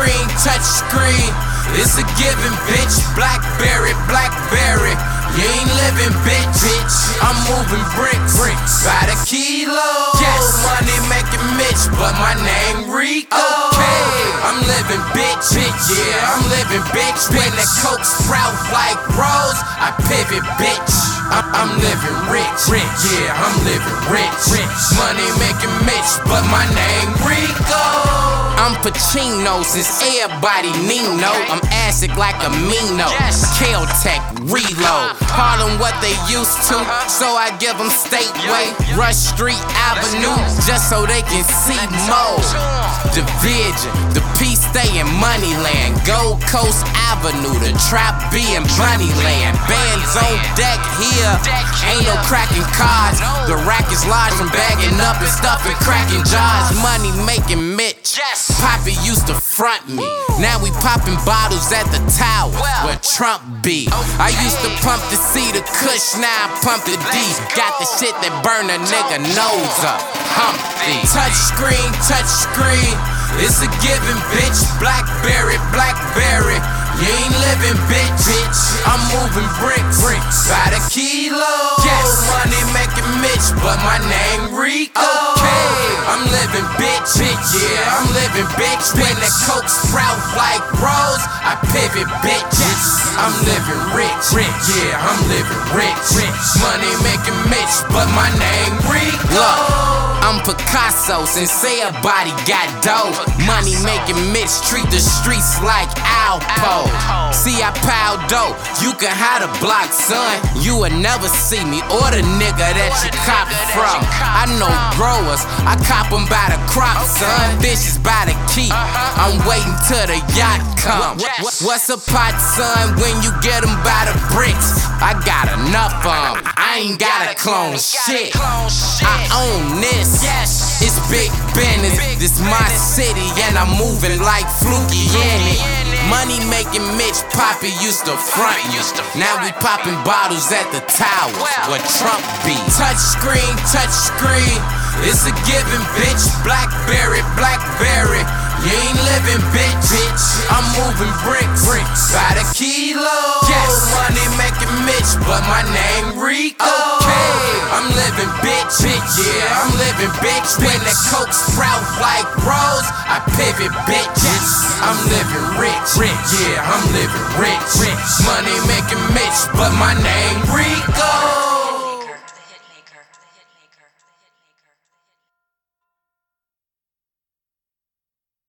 touch screen. It's a given, bitch. Blackberry, Blackberry. You ain't living, bitch. I'm moving bricks by the kilo. Yes, money making Mitch, but my name Rico. Okay, I'm living, bitch. Yeah, I'm living, bitch. When the coke sprout like rose, I pivot, bitch. I'm living rich. Yeah, I'm living rich. Money making Mitch, but my name Rico. I'm Pacino since everybody Nino. I'm acid like a Mino. Caltech reload. Harlem what they used to, so I give them Stateway, Rush Street Avenue, just so they can see more. Division, the P stay in Moneyland, Gold Coast Avenue, the Trap B in Bunnyland. Bands on deck here, ain't no cracking cards. The rack is large from bagging up and stuffing cracking jars. Money making Mitch, Poppy used to front me. Now we popping bottles at the tower where Trump be. I used to pump the C, the Kush, now I pump the D. Got the shit that burn a nigga nose up. Humpty. Touch screen. It's a given, bitch. Blackberry, Blackberry. You ain't living, bitch. I'm moving bricks by the kilo. Yes, money making Mitch, but my name Rico. Okay, I'm living, bitch. Yeah, I'm living, bitch. When the coke sprout like rose, I pivot, bitch. I'm living rich. Yeah, I'm living rich. Money making Mitch, but my name Rico. I'm Picasso since everybody got dope. Money making Mitch, treat the streets like Alpo. See, I pile dope, you can hide a block, son. You will never see me or the nigga that you cop from. I know growers, I cop them by the crop, son. Fishes by the key, I'm waiting till the yacht come. What's a pot, son, when you get them by the bricks? I got enough of them, I ain't gotta clone shit. I own this, it's big business. This my city and I'm moving like Fluky in it. Money making Mitch, Poppy used to front you. Now we popping bottles at the tower where Trump be. Touch screen. It's a given, bitch. Blackberry, Blackberry. You ain't living, bitch. I'm moving bricks by the kilo. Yes, money making Mitch, but my name Rico. Okay, I'm living, bitch. Yeah, I'm living, bitch. When the coke sprout like rose, I pivot, bitch. I'm living rich. Yeah, I'm living rich. Money making Mitch, but my name Rico.